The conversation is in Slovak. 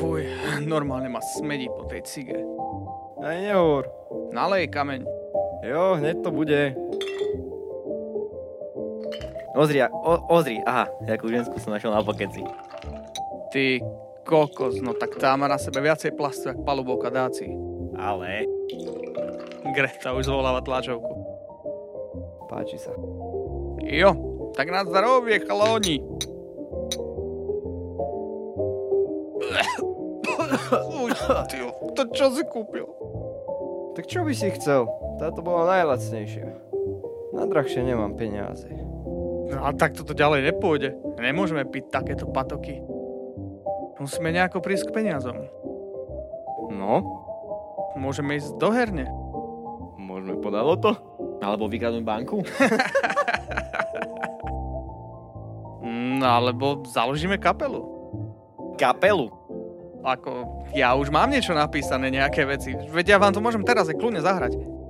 Fuj, normálne ma smedí po tej cige. Aj nehovor. Nalej kameň. Jo, hneď to bude. Ozri, aha, jakú žensku som našiel na pokeci. Ty kokos, no tak tá má na sebe viacej plastu, jak palubovka dáci. Ale... Greta už zvoláva tlačovku. Páči sa. Jo, tak na zdravie, chalóni. Uj, tyjo, to čo si kúpil? Tak čo by si chcel? Táto bola najlacnejšia. Na drahšie nemám peniaze. No a tak toto ďalej nepôjde. Nemôžeme piť takéto patoky. Musíme nejako prísť k peniazom. No? Môžeme ísť do herne. Môžeme podalo to? Alebo vykradnúť banku? No alebo založíme kapelu. Kapelu? Ako, ja už mám niečo napísané, nejaké veci. Veď ja vám to môžem teraz aj kľudne zahrať.